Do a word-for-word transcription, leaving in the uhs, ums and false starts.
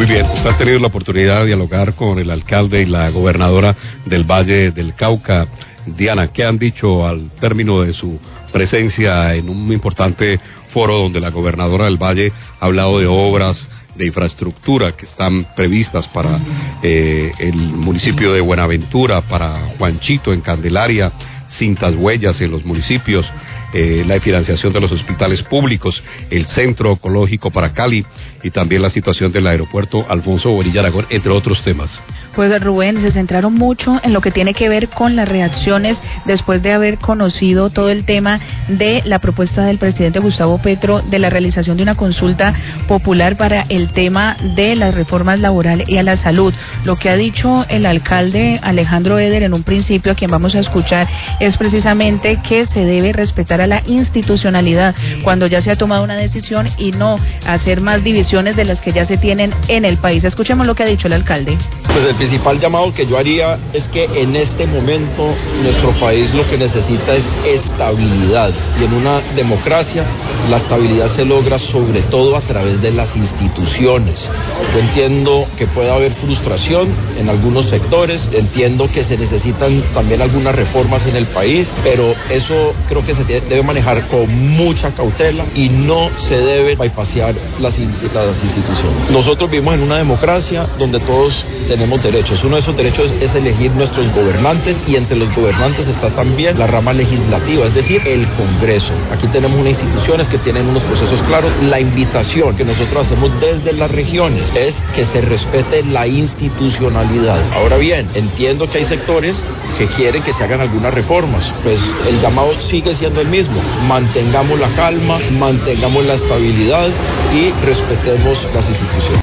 Muy bien, usted ha tenido la oportunidad de dialogar con el alcalde y la gobernadora del Valle del Cauca. Diana, ¿qué han dicho al término de su presencia en un importante foro donde la gobernadora del Valle ha hablado de obras de infraestructura que están previstas para eh, el municipio de Buenaventura, para Juanchito en Candelaria, Cintas Huellas en los municipios, eh, la financiación de los hospitales públicos, el centro oncológico para Cali y también la situación del aeropuerto Alfonso Bonilla Aragón, entre otros temas? Pues Rubén, se centraron mucho en lo que tiene que ver con las reacciones después de haber conocido todo el tema de la propuesta del presidente Gustavo Petro de la realización de una consulta popular para el tema de las reformas laborales y a la salud. Lo que ha dicho el alcalde Alejandro Eder en un principio, a quien vamos a escuchar, es precisamente que se debe respetar a la institucionalidad cuando ya se ha tomado una decisión y no hacer más divisiones de las que ya se tienen en el país. Escuchemos lo que ha dicho el alcalde. Pues el principal llamado que yo haría es que en este momento nuestro país lo que necesita es estabilidad, y en una democracia la estabilidad se logra sobre todo a través de las instituciones. Yo entiendo que puede haber frustración en algunos sectores, entiendo que se necesitan también algunas reformas en el país, pero eso creo que se debe manejar con mucha cautela y no se debe bypassear las, las instituciones. Nosotros vivimos en una democracia donde todos tenemos derechos. Uno de esos derechos es elegir nuestros gobernantes, y entre los gobernantes está también la rama legislativa, es decir, el Congreso. Aquí tenemos unas instituciones que tienen unos procesos claros. La invitación que nosotros hacemos desde las regiones es que se respete la institucionalidad. Ahora bien, entiendo que hay sectores que quieren que se hagan algunas reformas, pues el llamado sigue siendo el mismo: mantengamos la calma, mantengamos la estabilidad y respetemos las instituciones.